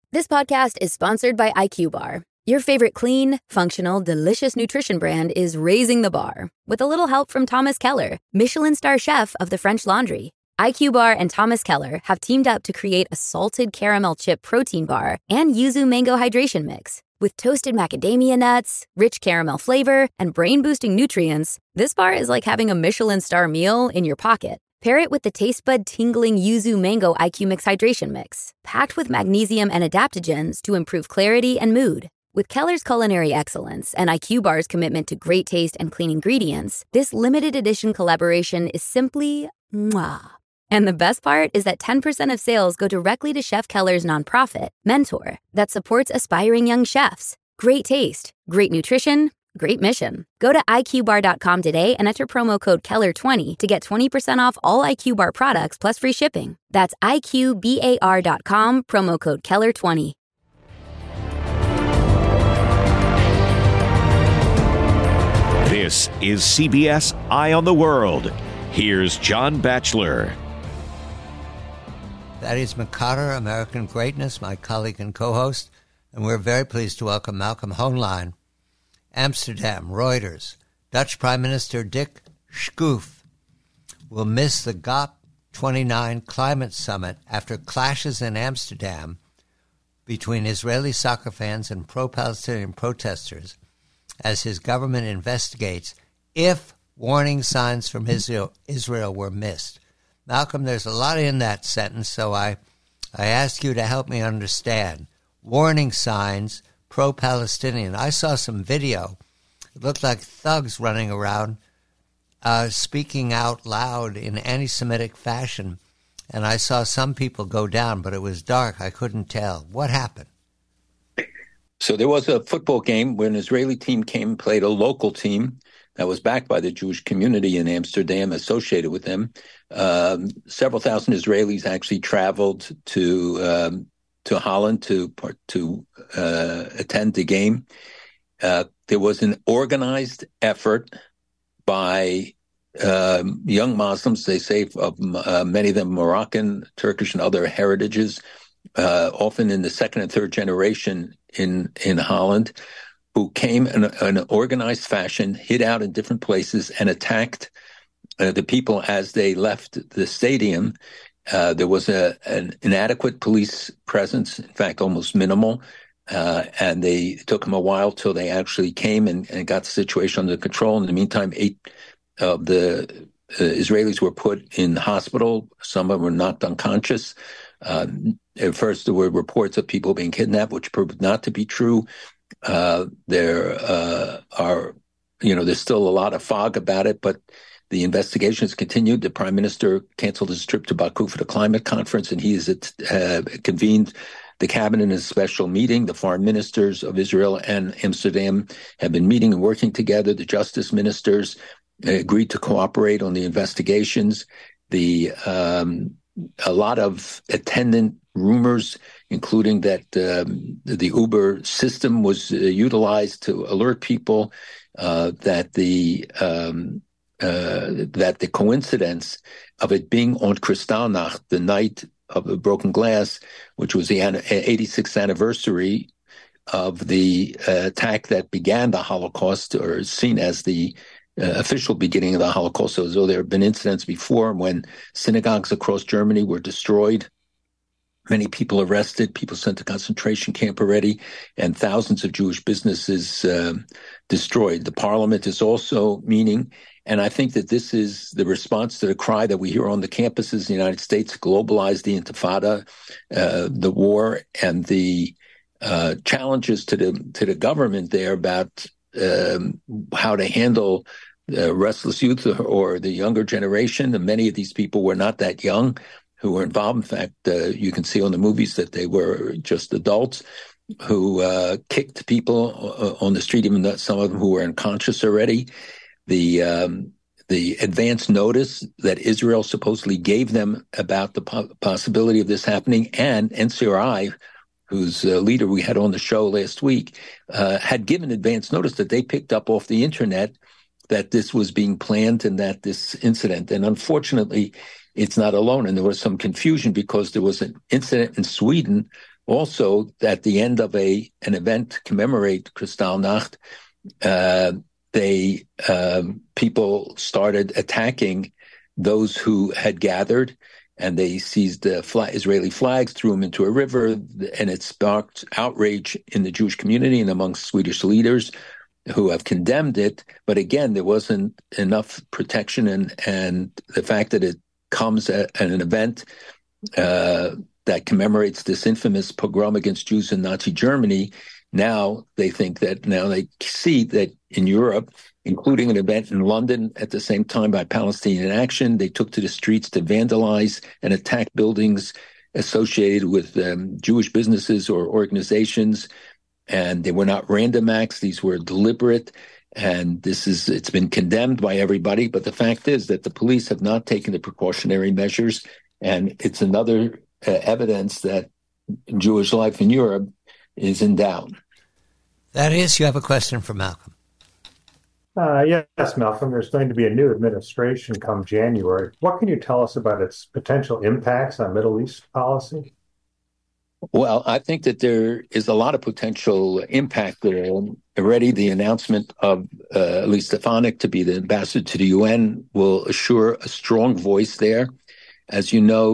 This podcast is sponsored by IQ Bar. Your favorite clean, functional, delicious nutrition brand is raising the bar with a little help from Thomas Keller, Michelin star chef of the French Laundry. IQ Bar and Thomas Keller have teamed up to create a salted caramel chip protein bar and yuzu mango hydration mix. With toasted macadamia nuts, rich caramel flavor, and brain-boosting nutrients, this bar is like having a Michelin star meal in your pocket. Pair it with the taste bud tingling yuzu mango IQ Mix hydration mix, packed with magnesium and adaptogens to improve clarity and mood. With Keller's culinary excellence and IQ Bar's commitment to great taste and clean ingredients, this limited edition collaboration is simply mwah. And the best part is that 10% of sales go directly to Chef Keller's nonprofit, Mentor, that supports aspiring young chefs. Great taste, great nutrition, great mission. Go to IQBar.com today and enter promo code Keller20 to get 20% off all IQ Bar products plus free shipping. That's IQBAR.com, promo code Keller20. This is CBS Eye on the World. Here's John Batchelor. That is Makata, American Greatness, my colleague and co-host, and we're very pleased to welcome Malcolm Hoenlein. Amsterdam, Reuters. Dutch Prime Minister Dick Schoof will miss the COP29 climate summit after clashes in Amsterdam between Israeli soccer fans and pro-Palestinian protesters as his government investigates if warning signs from Israel were missed. Malcolm, there's a lot in that sentence, so I ask you to help me understand. Warning signs, pro-Palestinian. I saw some video. It looked like thugs running around, speaking out loud in anti-Semitic fashion. And I saw some people go down, but it was dark. I couldn't tell. What happened? So there was a football game where an Israeli team came and played a local team that was backed by the Jewish community in Amsterdam, associated with them. Several thousand Israelis actually traveled to Holland to attend the game. There was an organized effort by young Muslims, they say, of many of them Moroccan, Turkish, and other heritages, often in the second and third generation in Holland, who came in an organized fashion, hid out in different places, and attacked the people as they left the stadium. There was an inadequate police presence, in fact, almost minimal, and it took them a while till they actually came and got the situation under control. In the meantime, 8 of the Israelis were put in hospital. Some of them were knocked unconscious. At first, there were reports of people being kidnapped, which proved not to be true. There's still a lot of fog about it, but the investigation has continued. The prime minister canceled his trip to Baku for the climate conference, and he has convened the cabinet in a special meeting. The foreign ministers of Israel and Amsterdam have been meeting and working together. The justice ministers agreed to cooperate on the investigations. A lot of attendant rumors, including that the Uber system was utilized to alert people, that the coincidence of it being on Kristallnacht, the night of the broken glass, which was the 86th anniversary of the attack that began the Holocaust, or seen as the official beginning of the Holocaust. So there have been incidents before when synagogues across Germany were destroyed, many people arrested, people sent to concentration camp already, and thousands of Jewish businesses destroyed. The parliament is also meeting, and I think that this is the response to the cry that we hear on the campuses in the United States, globalize the Intifada, the war, and the challenges to the government there about how to handle restless youth or the younger generation. And many of these people were not that young who were involved. In fact, you can see on the movies that they were just adults who kicked people on the street, even though some of them who were unconscious already. The advance notice that Israel supposedly gave them about the possibility of this happening, and NCRI, whose leader we had on the show last week, had given advance notice that they picked up off the internet that this was being planned and that this incident. And unfortunately, it's not alone. And there was some confusion because there was an incident in Sweden Also, at the end of an event to commemorate Kristallnacht, people started attacking those who had gathered, and they seized Israeli flags, threw them into a river, and it sparked outrage in the Jewish community and amongst Swedish leaders who have condemned it. But again, there wasn't enough protection, and the fact that it comes at an event that commemorates this infamous pogrom against Jews in Nazi Germany, now they see that in Europe, including an event in London at the same time by Palestinian Action, they took to the streets to vandalize and attack buildings associated with Jewish businesses or organizations. And they were not random acts. These were deliberate. And it's been condemned by everybody. But the fact is that the police have not taken the precautionary measures. And it's another evidence that Jewish life in Europe is in doubt. That is, you have a question for Malcolm. Yes, Malcolm. There's going to be a new administration come January. What can you tell us about its potential impacts on Middle East policy? Well, I think that there is a lot of potential impact there. Already the announcement of Elise Stefanik to be the ambassador to the UN will assure a strong voice there. As you know,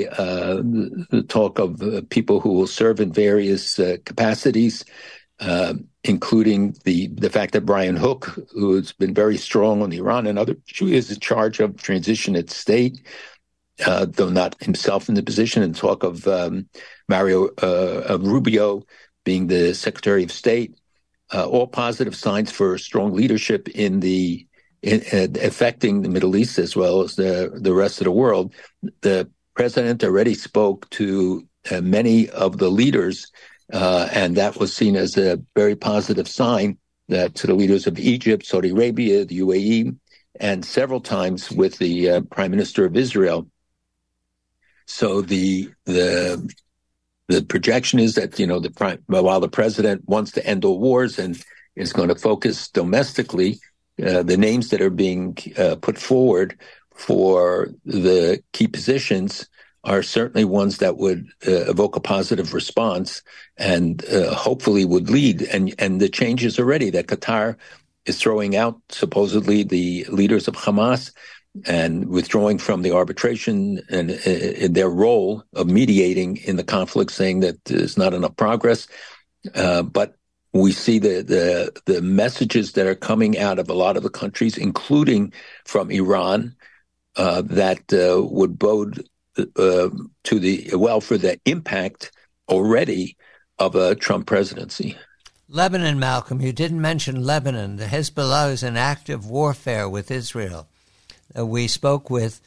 the talk of people who will serve in various capacities, including the fact that Brian Hook, who's been very strong on Iran and other issues, is in charge of transition at state, though not himself in the position, and talk of Mario Rubio being the Secretary of State. All positive signs for strong leadership in affecting the Middle East as well as the rest of the world. The president already spoke to many of the leaders, and that was seen as a very positive sign to the leaders of Egypt, Saudi Arabia, the UAE, and several times with the Prime Minister of Israel. So the projection is that, while the president wants to end all wars and is going to focus domestically, the names that are being put forward for the key positions are certainly ones that would evoke a positive response and hopefully would lead. And the changes already that Qatar is throwing out supposedly the leaders of Hamas and withdrawing from the arbitration and in their role of mediating in the conflict, saying that there's not enough progress. But we see the messages that are coming out of a lot of the countries, including from Iran, that would bode for the impact already of a Trump presidency. Lebanon, Malcolm, you didn't mention Lebanon. The Hezbollah is in active warfare with Israel. We spoke with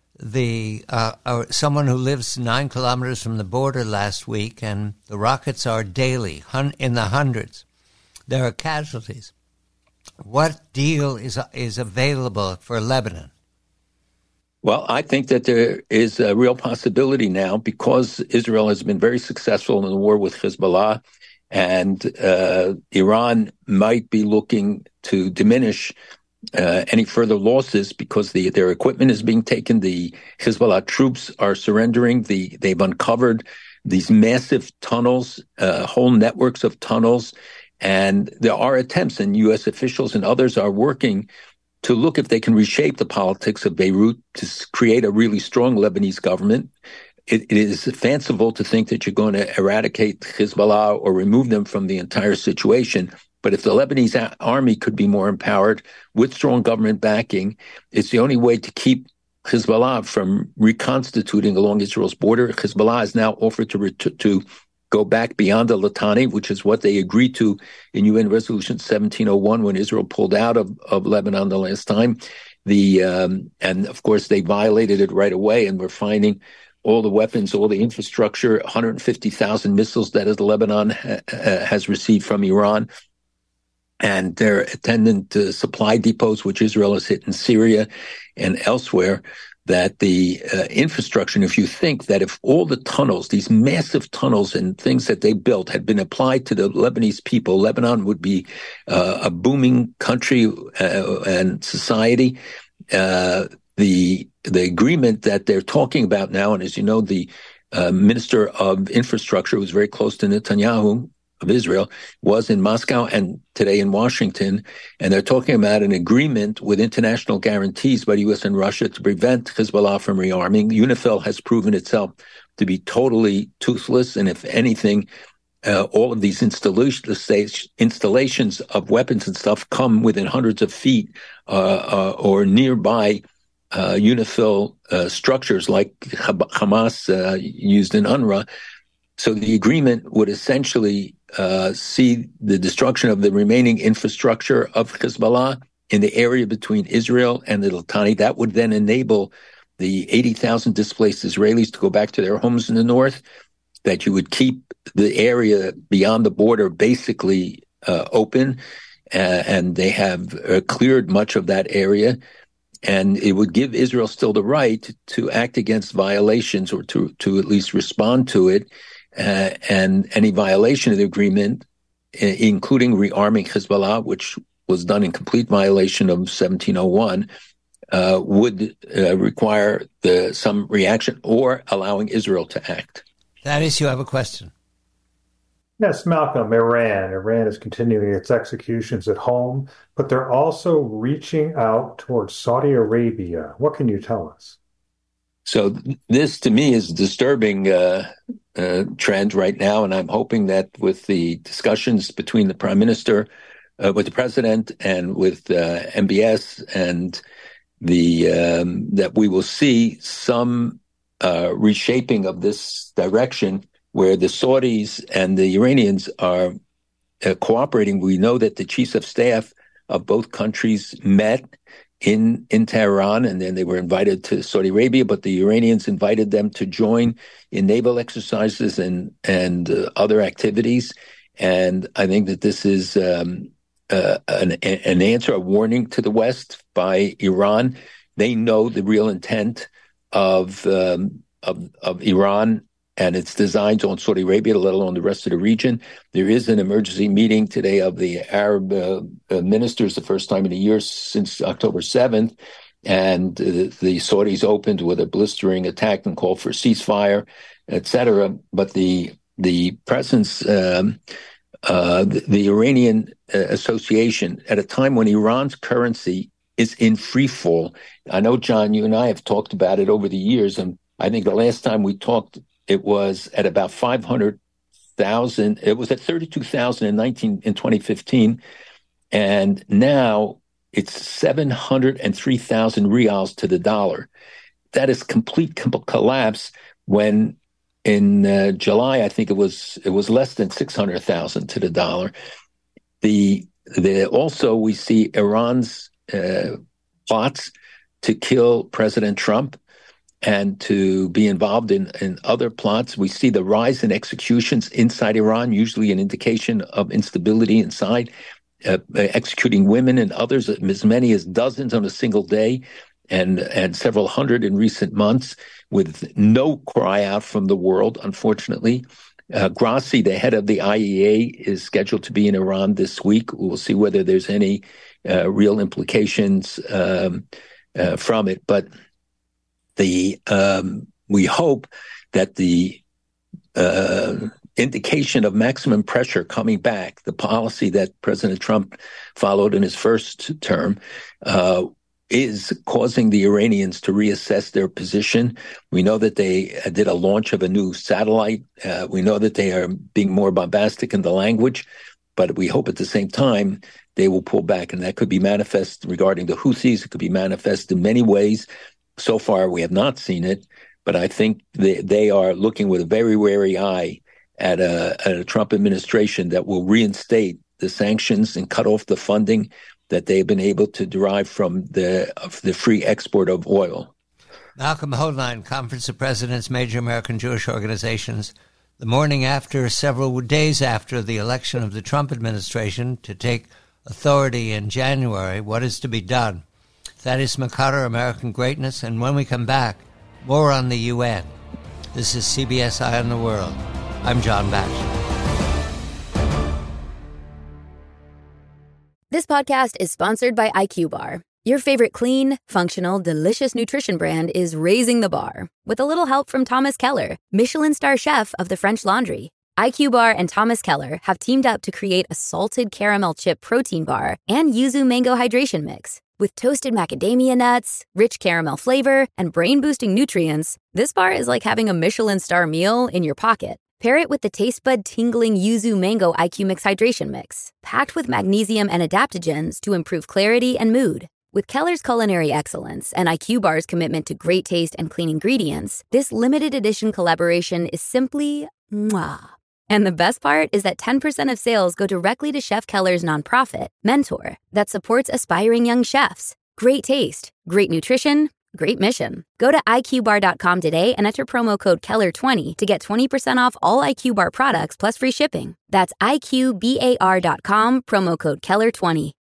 someone who lives 9 kilometers from the border last week, and the rockets are daily, in the hundreds. There are casualties. What deal is available for Lebanon? Well, I think that there is a real possibility now, because Israel has been very successful in the war with Hezbollah, and Iran might be looking to diminish any further losses because their equipment is being taken. The Hezbollah troops are surrendering. They've uncovered these massive tunnels, whole networks of tunnels, and there are attempts, and U.S. officials and others are working to look if they can reshape the politics of Beirut to create a really strong Lebanese government. It is fanciful to think that you're going to eradicate Hezbollah or remove them from the entire situation. But if the Lebanese army could be more empowered with strong government backing, it's the only way to keep Hezbollah from reconstituting along Israel's border. Hezbollah has now offered to go back beyond the Litani, which is what they agreed to in UN Resolution 1701 when Israel pulled out of Lebanon the last time. And of course, they violated it right away, and we're finding all the weapons, all the infrastructure, 150,000 missiles that Lebanon has received from Iran, and their attendant supply depots, which Israel has hit in Syria and elsewhere, that the infrastructure, and if you think that if all the tunnels, these massive tunnels and things that they built had been applied to the Lebanese people, Lebanon would be a booming country and society. The agreement that they're talking about now, and as you know, the minister of infrastructure, who was very close to Netanyahu of Israel, was in Moscow and today in Washington. And they're talking about an agreement with international guarantees by the U.S. and Russia to prevent Hezbollah from rearming. UNIFIL has proven itself to be totally toothless. And if anything, all of these installations of weapons and stuff come within hundreds of feet or nearby UNIFIL structures like Hamas used in UNRWA. So the agreement would essentially see the destruction of the remaining infrastructure of Hezbollah in the area between Israel and the Litani. That would then enable the 80,000 displaced Israelis to go back to their homes in the north, that you would keep the area beyond the border basically open, and they have cleared much of that area. And it would give Israel still the right to act against violations or to at least respond to it. And any violation of the agreement, including rearming Hezbollah, which was done in complete violation of 1701, would require some reaction or allowing Israel to act. Thaddeus, you have a question. Yes, Malcolm, Iran is continuing its executions at home, but they're also reaching out towards Saudi Arabia. What can you tell us? So this, to me, is a disturbing trend right now, and I'm hoping that with the discussions between the Prime Minister, with the President, and with MBS, and that we will see some reshaping of this direction, where the Saudis and the Iranians are cooperating. We know that the chiefs of staff of both countries met in Tehran, and then they were invited to Saudi Arabia, but the Iranians invited them to join in naval exercises and other activities. And I think that this is an answer, a warning to the West by Iran. They know the real intent of Iran and its designs on Saudi Arabia, let alone the rest of the region. There is an emergency meeting today of the Arab ministers, the first time in a year since October 7th. And the Saudis opened with a blistering attack and called for ceasefire, etc. But the presence, the Iranian association, at a time when Iran's currency is in free fall. I know, John, you and I have talked about it over the years, and I think the last time we talked, it was at about 500,000. It was at 32,000 in 2015. And now it's 703,000 rials to the dollar. That is complete collapse when in July, I think it was less than 600,000 to the dollar. Also, we see Iran's plots to kill President Trump and to be involved in other plots. We see the rise in executions inside Iran, usually an indication of instability inside, executing women and others, as many as dozens on a single day, and several hundred in recent months, with no cry out from the world, unfortunately. Grassi, the head of the IEA, is scheduled to be in Iran this week. We'll see whether there's any real implications from it. But we hope that the indication of maximum pressure coming back, the policy that President Trump followed in his first term, is causing the Iranians to reassess their position. We know that they did a launch of a new satellite. We know that they are being more bombastic in the language, but we hope at the same time they will pull back. And that could be manifest regarding the Houthis. It could be manifest in many ways. So far, we have not seen it, but I think they are looking with a very wary eye at a Trump administration that will reinstate the sanctions and cut off the funding that they've been able to derive from the free export of oil. Malcolm Hoenlein, Conference of Presidents, Major American Jewish Organizations, the morning after, several days after the election of the Trump administration to take authority in January, what is to be done? Thaddeus McCarter, American Greatness, and when we come back, more on the UN. This is CBS Eye on the World. I'm John Batchelor. This podcast is sponsored by IQ Bar. Your favorite clean, functional, delicious nutrition brand is raising the bar with a little help from Thomas Keller, Michelin star chef of the French Laundry. IQ Bar and Thomas Keller have teamed up to create a salted caramel chip protein bar and yuzu mango hydration mix. With toasted macadamia nuts, rich caramel flavor, and brain-boosting nutrients, this bar is like having a Michelin star meal in your pocket. Pair it with the taste bud tingling yuzu mango IQ Mix hydration mix, packed with magnesium and adaptogens to improve clarity and mood. With Keller's culinary excellence and IQ Bar's commitment to great taste and clean ingredients, this limited edition collaboration is simply mwah. And the best part is that 10% of sales go directly to Chef Keller's nonprofit, Mentor, that supports aspiring young chefs. Great taste, great nutrition, great mission. Go to IQBar.com today and enter promo code Keller20 to get 20% off all IQ Bar products plus free shipping. That's IQBAR.com, promo code Keller20.